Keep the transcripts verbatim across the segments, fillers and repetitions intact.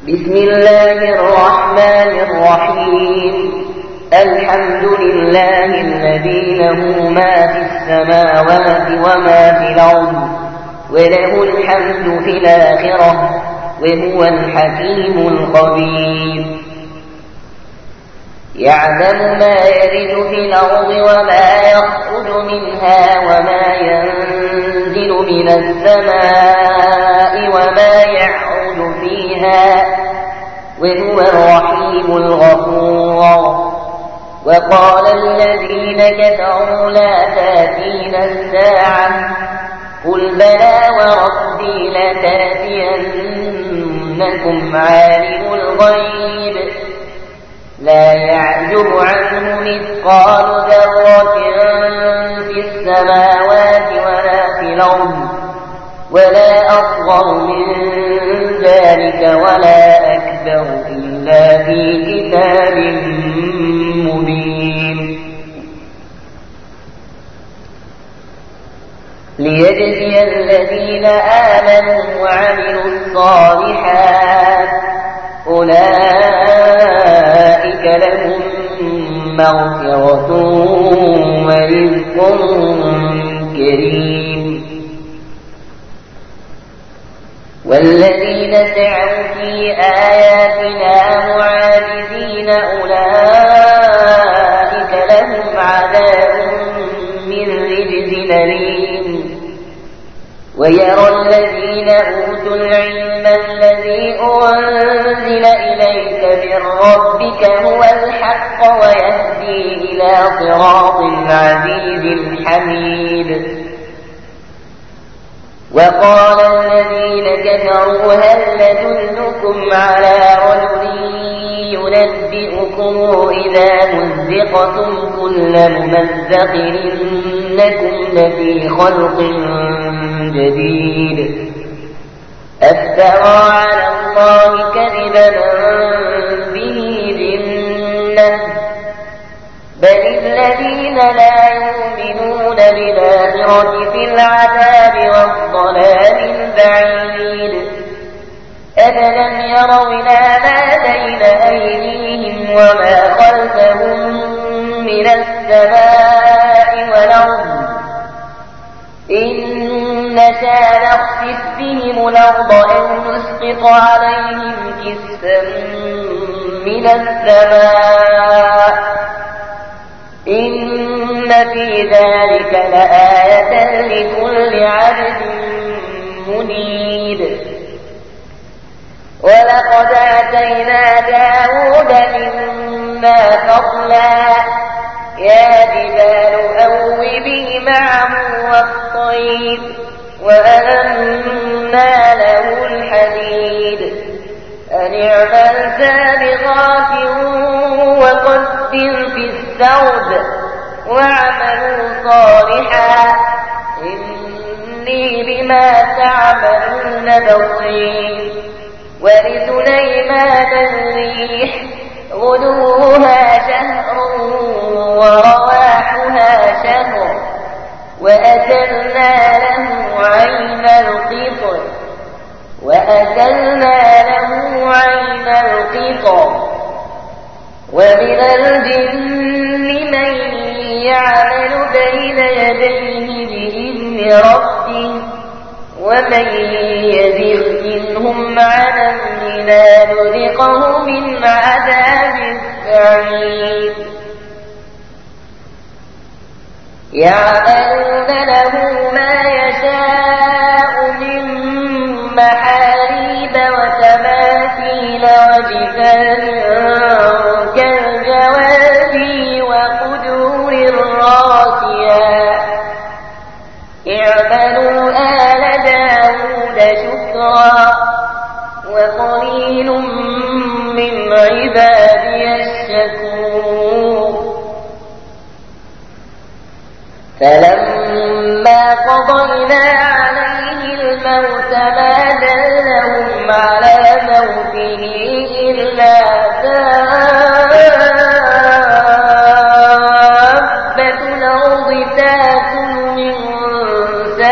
بسم الله الرحمن الرحيم. الحمد لله الذي له ما في السماوات وما في الأرض وله الحمد في الآخرة وهو الحكيم الخبير. يعلم ما يلج في الأرض وما يخرج منها وما ينزل من السماء وما يعرج فيها وهو الرحيم الغفور. وقال الذين كفروا لا تأتينا الساعة قل بلى وربي لتأتينكم عالم الغيب لا يعزب عنه مثقال ذرة في السماوات ولا في الأرض ولا أصغر من ذلك ولا أكبر إلا في كتاب مبين. ليجزي الذين آمنوا وعملوا الصالحات أولئك لهم مغفرة ورزق كريم. والذين سعوا في آياتنا معاجزين أولئك لهم عذاب من رجز أليم. ويرى الذين أوتوا العلم الذي أنزل إليك من ربك هو الحق ويهدي إلى صراط العزيز الحميد. وقال الذين كفروا هل ندلكم على رجل ينبئكم إذا مزقتم كل ممزق إنكم لفي خلق جديد أفترى على الله كذبا به جنة بل الذين لا يؤمنون بالآخرة في العذاب والضلال البعيد. أفلم يروا إلى ما بين أيديهم وما خلفهم من السماء والأرض إن نشاء نخسف بهم الأرض أو نسقط عليهم كسفا من السماء إن في ذلك لآية لكل عبد منيب. ولقد آتينا داود منا فضلا يا جبال أوبي معه والطير وألنا له الحديد أن اعمل سابغات وقدر في الثوب واعملوا صالحا إني بما تعملون بصير. ولسليمان الريح غدوها شهر ورواحها شهر وأسلنا له عين القطر وأسلنا له عين القطر. ومن الجن من يعمل بين يديه بإذن ربه ومن يزغ منهم عن أمرنا نذقه من عذاب السعير. يعملون له ما يشاء من محاريب وتماثيل وجفان كالجواب وقدور الراسيات اعملوا آل داود شكرا وقليل من عبادي الشكور. فلما قضينا عليه الموت ما دلهم على موته إلا دابة الأرض تأكل من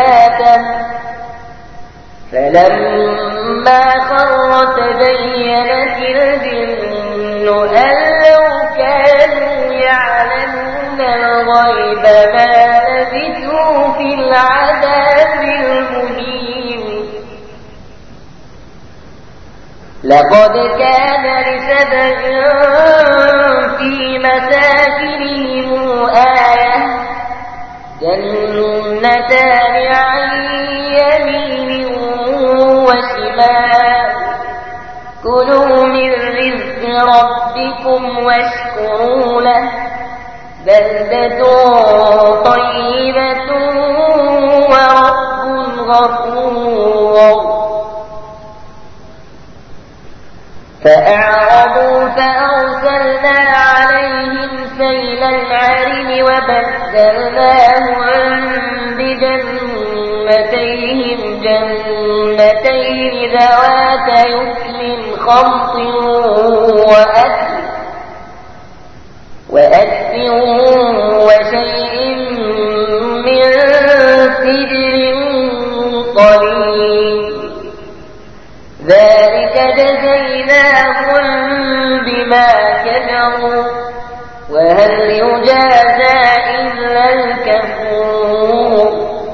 ساته فلما خر تبين قالت الجن أن لو كانوا يعلمون الغيب ما لبثوا في العذاب المهين لقد كان لسبع في مساكنهم آية جنتان عن يمين وشمال كلوا من رزق ربكم واشكروا له بلدة طيبة ورب غفور فأعرضوا فأرسلنا عليهم سيل العرم وبدلناهم بجنتيهم جنتين ذوات يكل خمط وأثل وأثل وشيء من سدر قليل ذلك جزيناهم بما كفروا وهل يجازى إلا الكفور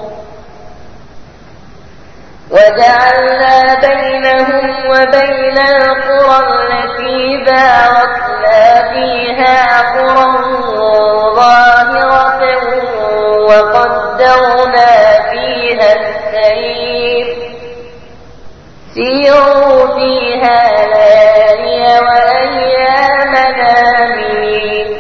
وجعلنا بينهم وبين القرى التي باركنا فيها قرى ظاهرة وقدرنا فيها السير سيروا فيها ليالي وأيام آمنين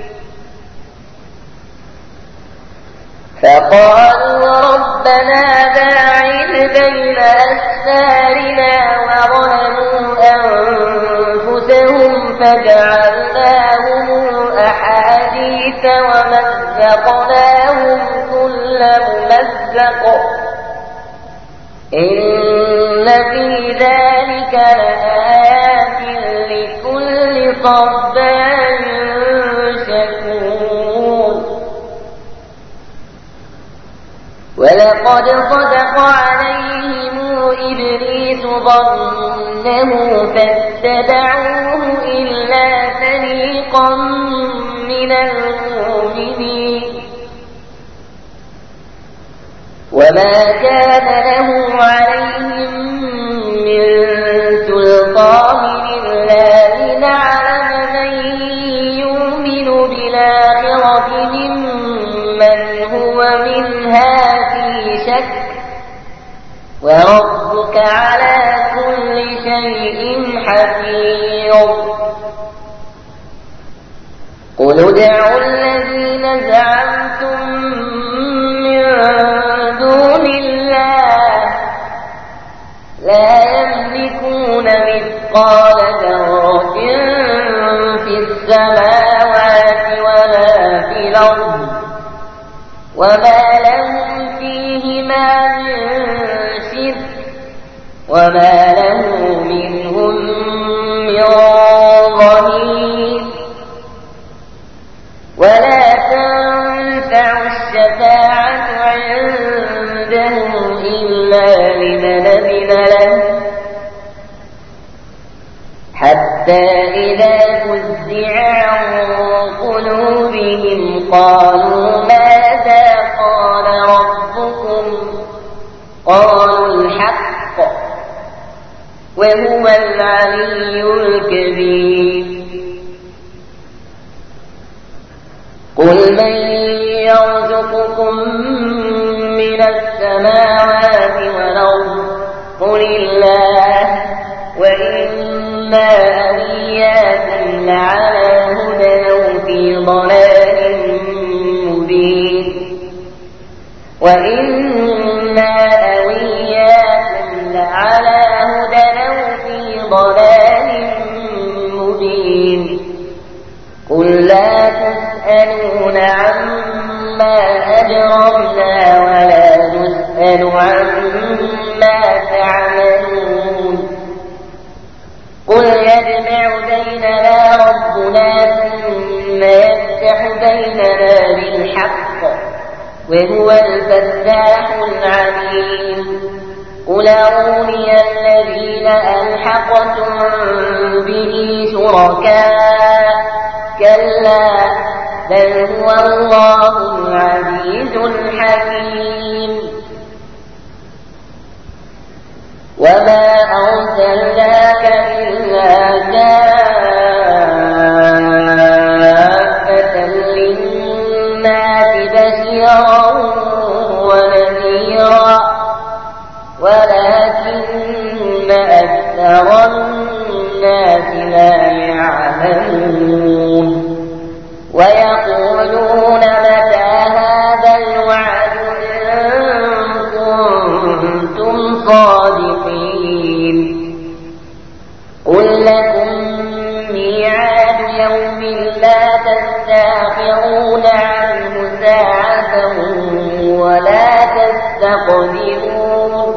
فقالوا ربنا باعد بين أسفارنا وظلموا أنفسهم فجعلناهم أحاديث ومزقناهم كل ممزق إن في ذلك لآيات لكل صبار شكور ولقد صدق عليهم إبليس ظنه فاتبعوه إلا فريقا من المؤمنين وما كان له عليهم من سلطان إلا لنعلم من يؤمن بالآخرة ممن هو منها في شك وربك على كل شيء حفيظ قل ادعوا الذين زعمتم من دون الله لا يملكون مثقال ذرة في السماوات ولا في الأرض وما لهم فيهما من شرك وما له منهم من ظهير ولا تنفع الشفاعة عنده إلا لمن أذن له حتى إذا فزع عن قلوبهم قالوا ماذا قال ربكم قالوا الحق وهو العلي الكبير قل من يرزقكم من السماوات والأرض قل الله وإنا إياكم لعلى هدى أو في ضلال مبين وإنا إياكم لعلى هدى أو في ضلال مبين قل لا تسألون عما أجرمنا ولا نسأل عما تعملون قل يجمع بيننا ربنا ثم يفتح بيننا بالحق وهو الفتاح العليم قل أروني الذين ألحقتم به به شركاء كلا بل هو الله العزيز الحكيم وما أرسلناك إلا كافة للناس بشيرا ونذيرا ولكن أكثر الناس لا يعلمون ويقولون متى هذا الوعد إن كنتم صادقين قل لكم ميعاد يوم لا تستأخرون عنه ساعة ولا تستقدمون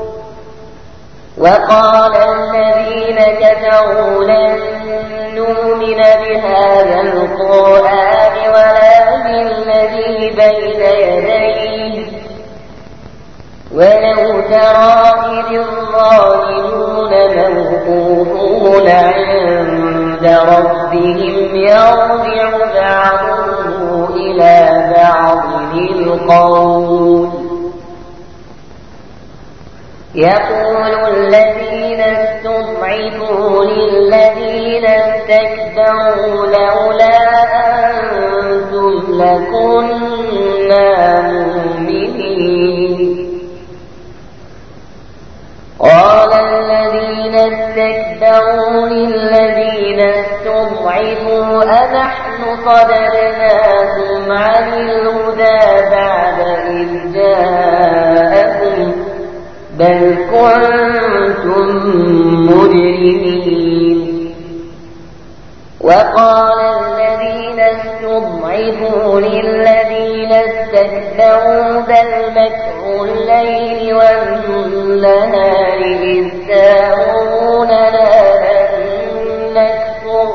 وقال الذين كفروا لن نؤمن بهذا القرآن ولا بالذي بين يديه ولو ترى إذ الظالمون موقوفون عند ربهم يرجع بعضهم إلى بعض القول يقول الذين استضعفوا للذين استكبروا لولا أنتم لكنا مؤمنين قال الذين استكبروا للذين استضعفوا أنحن صددناكم عن الهدى بعد إذ جاءكم بل كنتم مجرمين وقال الذين استضعفوا للذين استكبروا بل مكر الليل والنهار إذ تأمروننا أن نكفر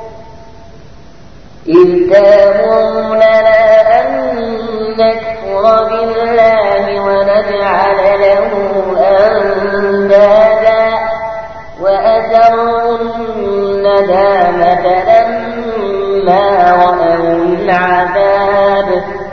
إذ تأمروننا أن نكفر بالله ونجعل له أندادا وأسروا الندامة لما رأوا العذاب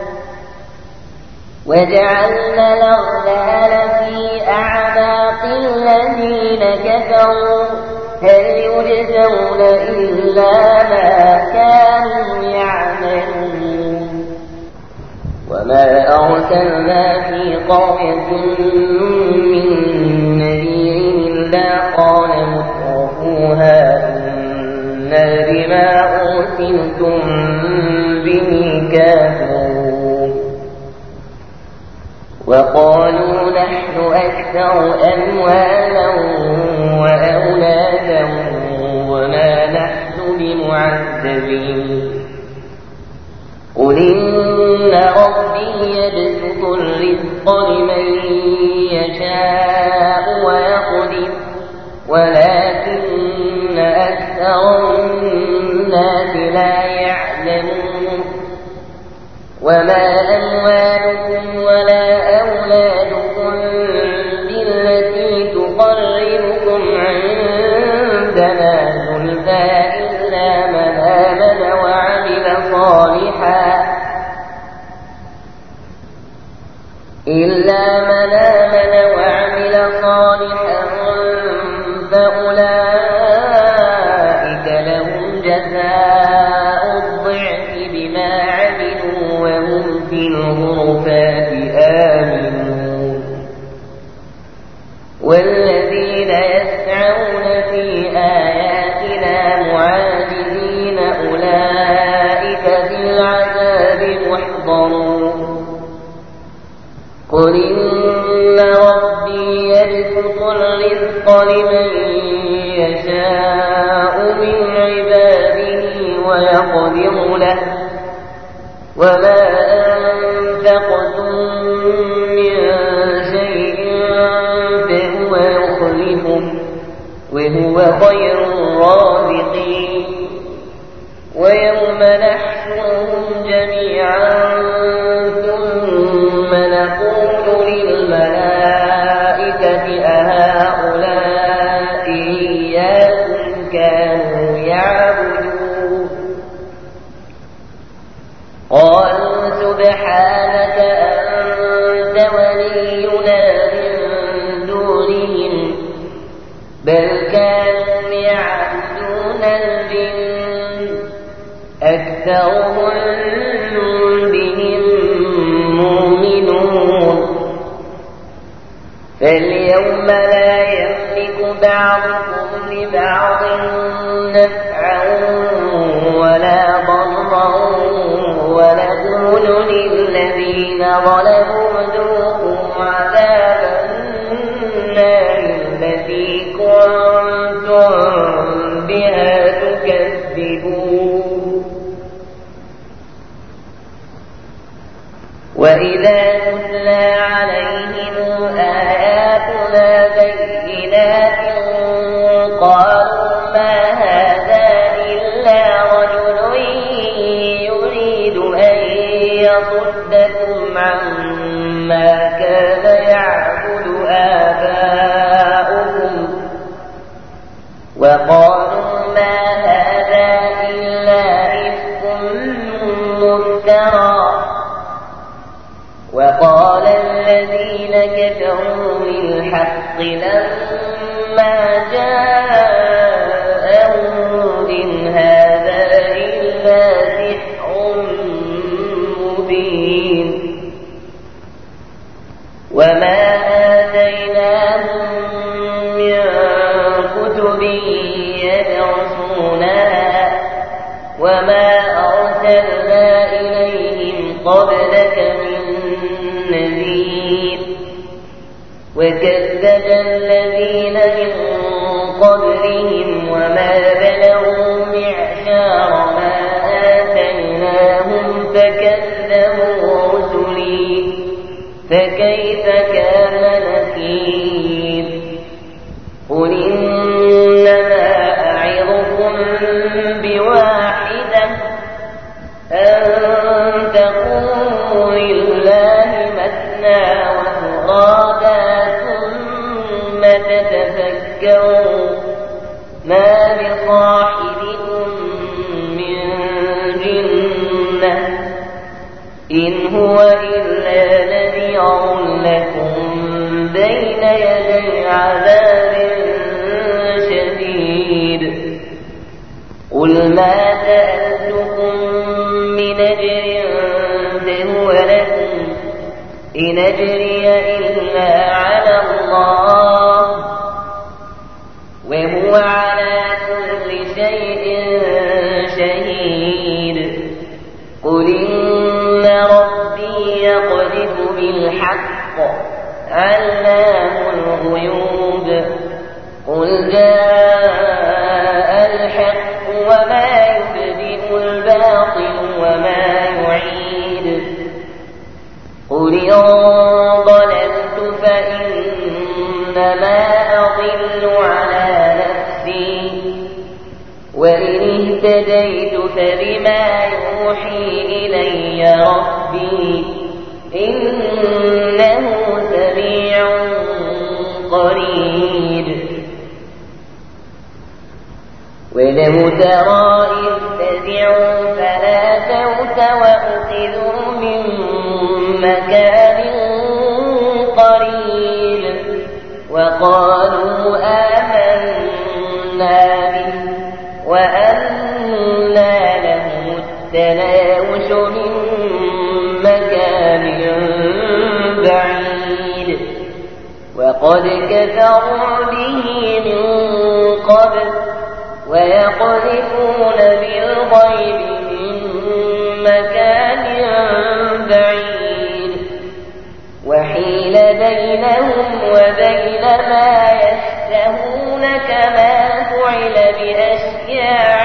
وجعلنا الأغلال في أعناق الذين كفروا هل يجزون إلا ما كانوا يعملون وما أرسلنا في قرية من نذير إلا قال مترفوها إنا بما أرسلتم به كافرون وقالوا نحن أكثر أموالا وأولادا وما نحن بمعذبين قل إن ربي يبسط الرزق لمن يشاء ويقدر ولكن أكثر الناس لا يعلمون وما أموالكم ولا أولادكم بالتي تقربكم عندنا زلفى إلا من آمن وعمل صالحا إلا من آمن وعمل صالحا فأولئك لهم جزاء الضعف بما عملوا وهم في الغرفات آمنون والذين يسعون في آياتنا معاجزين أولئك في العذاب محضرون قل إن ربي يبسط الرزق لمن يشاء من عباده ويقدر له وما أنفقتم من شيء فهو يخلفه وهو خير الرازقين ويوم نحشرهم جميعا ثم نقول للملائكة أهؤلاء إياكم كانوا سبحانك أنت ولينا من دونهم بل كانوا يعبدون الجن أكثرهم بهم مؤمنون فاليوم لا يملك بعضكم لبعض نفعا ولا ضرا ونقول للذين ظلموا ذوقوا عذاب النار التي كنتم بها تكذبون وإذا تتلى عليهم آياتنا بينات قالوا ما هذا إلا رجل يريد أن يصدكم عما كان يعبد آباؤكم وقالوا ما هذا إلا إفك مفترى وقال الذين كفروا للحق لما جاءهم إن هذا إلا سحر مبين وما آتيناهم من كتب يدرسونها وما أرسلنا إليهم قبلك من نذير وكذب الذين من قبلهم وما بلغوا معشار ما آتيناهم فكذبوا رسلي فكيف كان نكير قل إنما أعظكم بواحدة أن تقوموا لله مثنى وفرادا ثم تتفكروا ما بصاحبكم من جنة إن هو إلا نذير لكم بين يدي عذاب شديد قل ما سألتكم من أجر فهو لكم إن أجري إلا على الله وهو على كل شيء شهيد قل إن ربي يقذف بالحق علام الغيوب قل جاء الحق وما يبدئ الباطل وما يعيد قل إن ضللت فإنما أضل على نفسي وإن اهتديت فبما يوحي إلي ربي إنه سميع قريب ولو ترى إذ فزعوا فلا فوت وأخذوا من مكان قريب وقالوا آمنا به وأنى لهم التناوش من مكان بعيد وقد كفروا به من قبل ويقذفون بالغيب من مكان بعيد وحيل بينهم وبين ما يشتهون كما فعل بأشياعهم